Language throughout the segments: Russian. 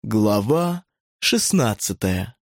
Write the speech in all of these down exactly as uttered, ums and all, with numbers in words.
Глава шестнадцатая.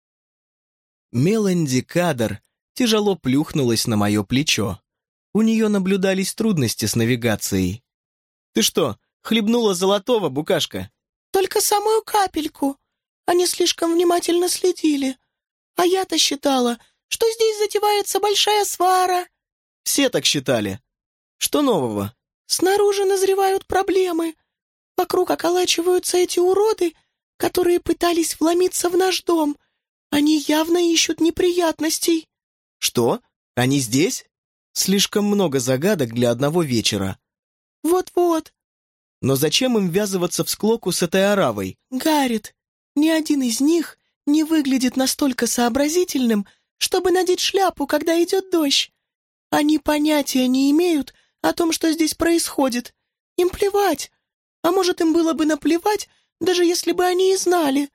Меланди Кадр тяжело плюхнулась на мое плечо. У нее наблюдались трудности с навигацией. «Ты что, хлебнула золотого, букашка?» «Только самую капельку. Они слишком внимательно следили. А я-то считала, что здесь затевается большая свара». «Все так считали. Что нового?» «Снаружи назревают проблемы. Вокруг околачиваются эти уроды, которые пытались вломиться в наш дом. Они явно ищут неприятностей». «Что? Они здесь? Слишком много загадок для одного вечера». «Вот-вот». «Но зачем им ввязываться в склоку с этой оравой?» «Гаррет, ни один из них не выглядит настолько сообразительным, чтобы надеть шляпу, когда идет дождь. Они понятия не имеют о том, что здесь происходит. Им плевать. А может, им было бы наплевать, даже если бы они и знали.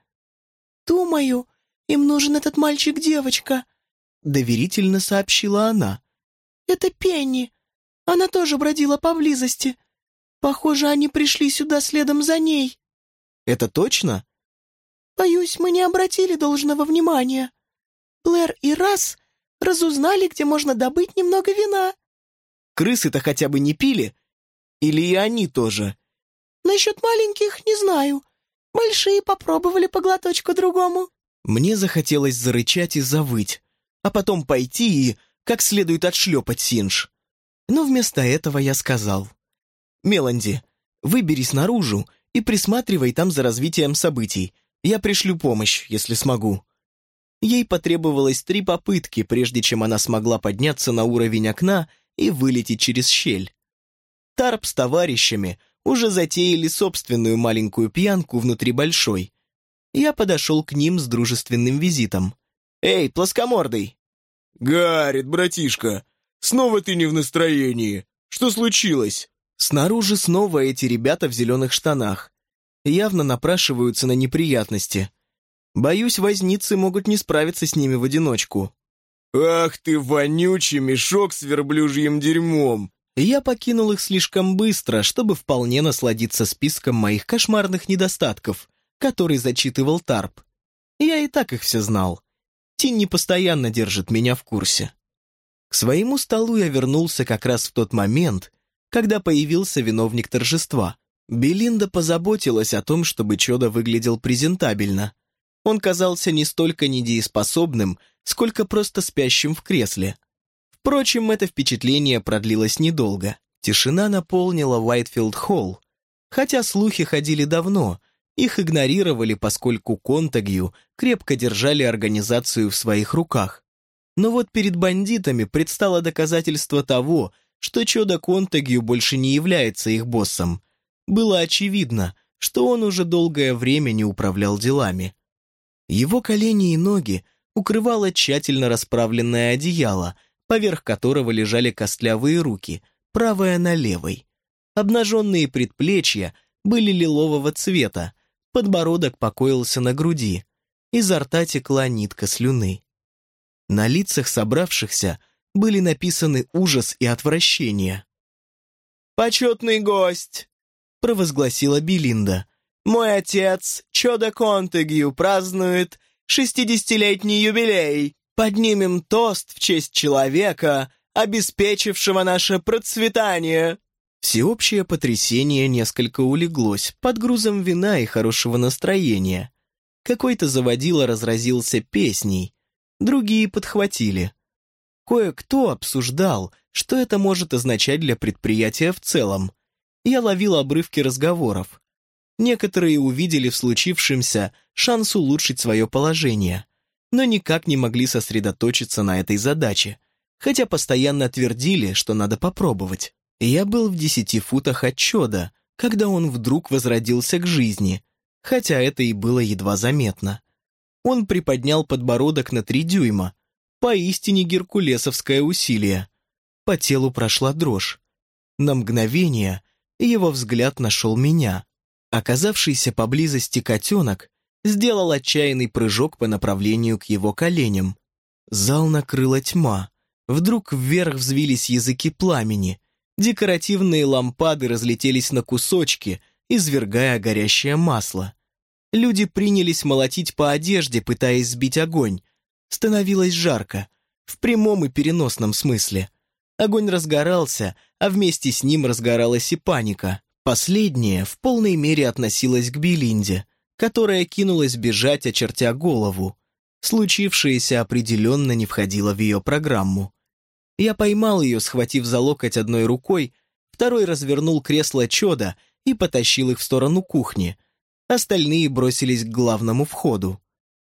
Думаю, им нужен этот мальчик-девочка», — доверительно сообщила она. «Это Пенни. Она тоже бродила поблизости. Похоже, они пришли сюда следом за ней». «Это точно?» «Боюсь, мы не обратили должного внимания. Блэр и Расс разузнали, где можно добыть немного вина». «Крысы-то хотя бы не пили? Или и они тоже?» «Насчет маленьких не знаю. Большие попробовали по глоточку другому». Мне захотелось зарычать и завыть, а потом пойти и как следует отшлепать Синдж. Но вместо этого я сказал: «Меланди, выберись наружу и присматривай там за развитием событий. Я пришлю помощь, если смогу». Ей потребовалось три попытки, прежде чем она смогла подняться на уровень окна и вылететь через щель. Тарп с товарищами уже затеяли собственную маленькую пьянку внутри большой. Я подошел к ним с дружественным визитом. «Эй, плоскомордый!» «Гаррет, братишка, снова ты не в настроении. Что случилось?» Снаружи снова эти ребята в зеленых штанах. Явно напрашиваются на неприятности. Боюсь, возницы могут не справиться с ними в одиночку. «Ах ты, вонючий мешок с верблюжьим дерьмом!» Я покинул их слишком быстро, чтобы вполне насладиться списком моих кошмарных недостатков, который зачитывал Тарп. Я и так их все знал. Тинни постоянно держит меня в курсе. К своему столу я вернулся как раз в тот момент, когда появился виновник торжества. Белинда позаботилась о том, чтобы Чода выглядел презентабельно. Он казался не столько недееспособным, сколько просто спящим в кресле. Впрочем, это впечатление продлилось недолго. Тишина наполнила Уайтфилд-холл. Хотя слухи ходили давно, их игнорировали, поскольку Контагью крепко держали организацию в своих руках. Но вот перед бандитами предстало доказательство того, что Чода Контагью больше не является их боссом. Было очевидно, что он уже долгое время не управлял делами. Его колени и ноги укрывало тщательно расправленное одеяло, поверх которого лежали костлявые руки, правая на левой. Обнаженные предплечья были лилового цвета, подбородок покоился на груди, изо рта текла нитка слюны. На лицах собравшихся были написаны ужас и отвращение. «Почетный гость!» — провозгласила Белинда. «Мой отец, Чода Контагью, празднует шестидесятилетний юбилей. Поднимем тост в честь человека, обеспечившего наше процветание». Всеобщее потрясение несколько улеглось под грузом вина и хорошего настроения. Какой-то заводила разразился песней, другие подхватили. Кое-кто обсуждал, что это может означать для предприятия в целом. Я ловил обрывки разговоров. Некоторые увидели в случившемся шанс улучшить свое положение, но никак не могли сосредоточиться на этой задаче, хотя постоянно твердили, что надо попробовать. Я был в десяти футах от Чода, когда он вдруг возродился к жизни, хотя это и было едва заметно. Он приподнял подбородок на три дюйма, поистине геркулесовское усилие. По телу прошла дрожь. На мгновение его взгляд нашел меня. Оказавшийся поблизости котенок сделал отчаянный прыжок по направлению к его коленям. Зал накрыла тьма. Вдруг вверх взвились языки пламени. Декоративные лампады разлетелись на кусочки, извергая горящее масло. Люди принялись молотить по одежде, пытаясь сбить огонь. Становилось жарко, в прямом и переносном смысле. Огонь разгорался, а вместе с ним разгоралась и паника. Последняя в полной мере относилась к Белинде, которая кинулась бежать, очертя голову. Случившееся определенно не входило в ее программу. Я поймал ее, схватив за локоть одной рукой, второй развернул кресло Чода и потащил их в сторону кухни. Остальные бросились к главному входу.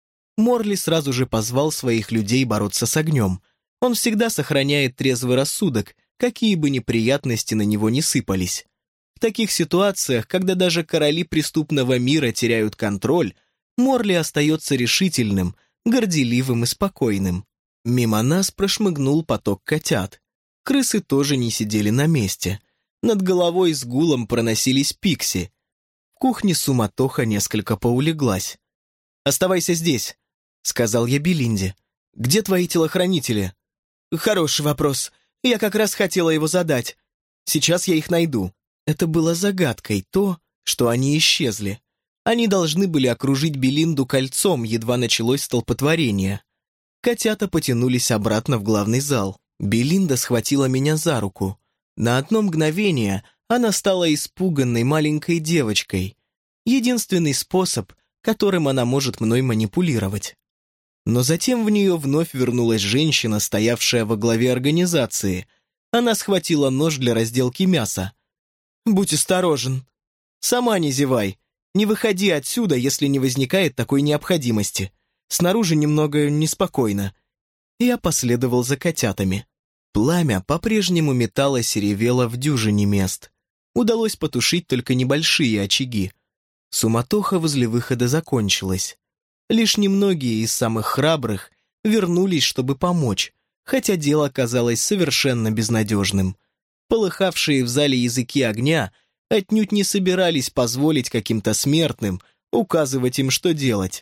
Морли сразу же позвал своих людей бороться с огнем. Он всегда сохраняет трезвый рассудок, какие бы неприятности на него не сыпались. В таких ситуациях, когда даже короли преступного мира теряют контроль, Морли остается решительным, горделивым и спокойным. Мимо нас прошмыгнул поток котят. Крысы тоже не сидели на месте. Над головой с гулом проносились пикси. В кухне суматоха несколько поулеглась. «Оставайся здесь», — сказал я Белинде. «Где твои телохранители?» «Хороший вопрос. Я как раз хотела его задать. Сейчас я их найду». Это было загадкой то, что они исчезли. Они должны были окружить Белинду кольцом, едва началось столпотворение. Котята потянулись обратно в главный зал. Белинда схватила меня за руку. На одно мгновение она стала испуганной маленькой девочкой. Единственный способ, которым она может мной манипулировать. Но затем в нее вновь вернулась женщина, стоявшая во главе организации. Она схватила нож для разделки мяса. «Будь осторожен. Сама не зевай. Не выходи отсюда, если не возникает такой необходимости. Снаружи немного неспокойно». Я последовал за котятами. Пламя по-прежнему металось и ревело в дюжине мест. Удалось потушить только небольшие очаги. Суматоха возле выхода закончилась. Лишь немногие из самых храбрых вернулись, чтобы помочь, хотя дело казалось совершенно безнадежным. Полыхавшие в зале языки огня отнюдь не собирались позволить каким-то смертным указывать им, что делать.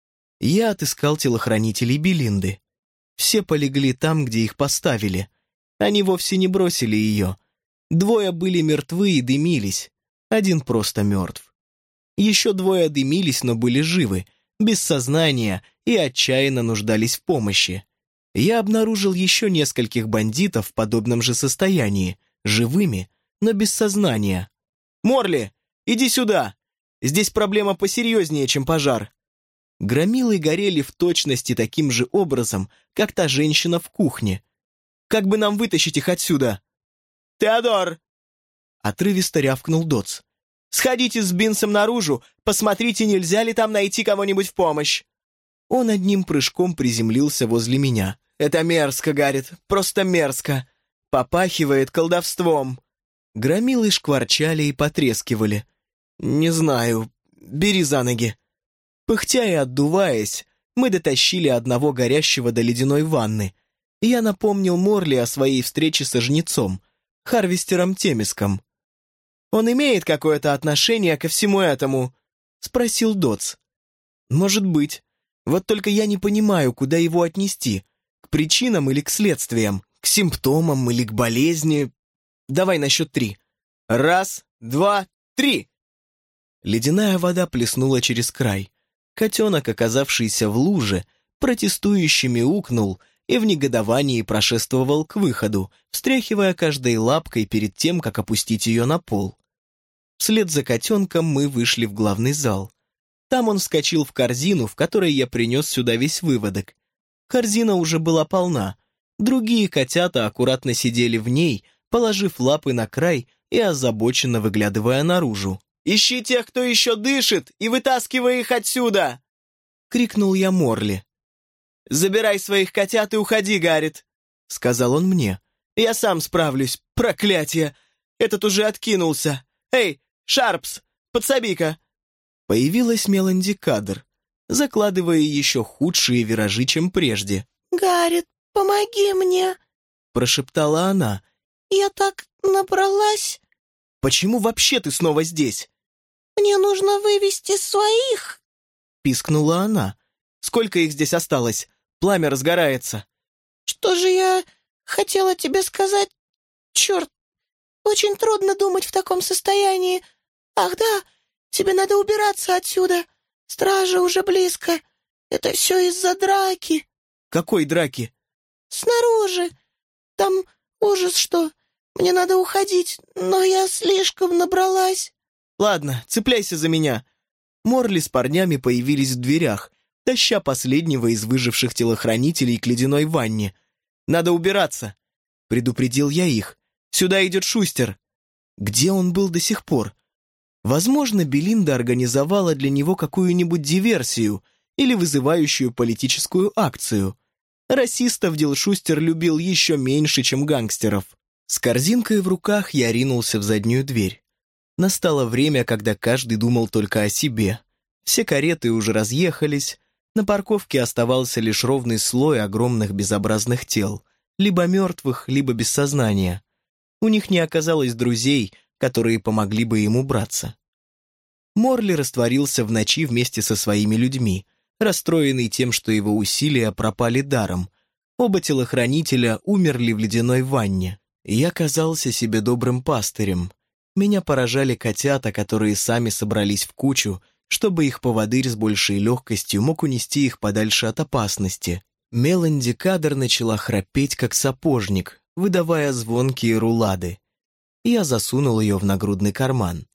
Я отыскал телохранителей Белинды. Все полегли там, где их поставили. Они вовсе не бросили ее. Двое были мертвы и дымились. Один просто мертв. Еще двое дымились, но были живы, без сознания и отчаянно нуждались в помощи. Я обнаружил еще нескольких бандитов в подобном же состоянии, живыми, но без сознания. «Морли, иди сюда! Здесь проблема посерьезнее, чем пожар». Громилы горели в точности таким же образом, как та женщина в кухне. «Как бы нам вытащить их отсюда?» «Теодор!» Отрывисто рявкнул Дотс. «Сходите с Бинсом наружу, посмотрите, нельзя ли там найти кого-нибудь в помощь». Он одним прыжком приземлился возле меня. «Это мерзко, Гаррет, просто мерзко. Попахивает колдовством». Громилы шкварчали и потрескивали. «Не знаю, бери за ноги». Пыхтя и отдуваясь, мы дотащили одного горящего до ледяной ванны. Я напомнил Морли о своей встрече со жнецом, Харвестером Темиском. «Он имеет какое-то отношение ко всему этому?» — спросил Дотс. «Может быть. Вот только я не понимаю, куда его отнести. К причинам или к следствиям? К симптомам или к болезни? Давай на счет три. Раз, два, три!» Ледяная вода плеснула через край. Котенок, оказавшийся в луже, протестующе мяукнул и в негодовании прошествовал к выходу, встряхивая каждой лапкой перед тем, как опустить ее на пол. Вслед за котенком мы вышли в главный зал. Там он вскочил в корзину, в которой я принес сюда весь выводок. Корзина уже была полна. Другие котята аккуратно сидели в ней, положив лапы на край и озабоченно выглядывая наружу. «Ищи тех, кто еще дышит, и вытаскивай их отсюда!» — крикнул я Морли. «Забирай своих котят и уходи, Гаррет», — сказал он мне. «Я сам справлюсь, проклятие! Этот уже откинулся. Эй, Шарпс, подсоби-ка!» Появилась Меланди Кадр, закладывая еще худшие виражи, чем прежде. «Гаррет, помоги мне!» — прошептала она. «Я так набралась!» «Почему вообще ты снова здесь?» «Мне нужно вывести своих!» — пискнула она. «Сколько их здесь осталось? Пламя разгорается!» «Что же я хотела тебе сказать? Черт, очень трудно думать в таком состоянии. Ах да, тебе надо убираться отсюда. Стража уже близко. Это все из-за драки». «Какой драки?» «Снаружи. Там ужас что. Мне надо уходить, но я слишком набралась». «Ладно, цепляйся за меня». Морли с парнями появились в дверях, таща последнего из выживших телохранителей к ледяной ванне. «Надо убираться», — предупредил я их. «Сюда идет Шустер». Где он был до сих пор? Возможно, Белинда организовала для него какую-нибудь диверсию или вызывающую политическую акцию. Расистов Дил Шустер любил еще меньше, чем гангстеров. С корзинкой в руках я ринулся в заднюю дверь. Настало время, когда каждый думал только о себе. Все кареты уже разъехались, на парковке оставался лишь ровный слой огромных безобразных тел, либо мертвых, либо без сознания. У них не оказалось друзей, которые помогли бы им убраться. Морли растворился в ночи вместе со своими людьми, расстроенный тем, что его усилия пропали даром. Оба телохранителя умерли в ледяной ванне. Я казался себе добрым пастырем. Меня поражали котята, которые сами собрались в кучу, чтобы их поводырь с большей легкостью мог унести их подальше от опасности. Меланди Кадр начала храпеть, как сапожник, выдавая звонкие рулады. Я засунул ее в нагрудный карман.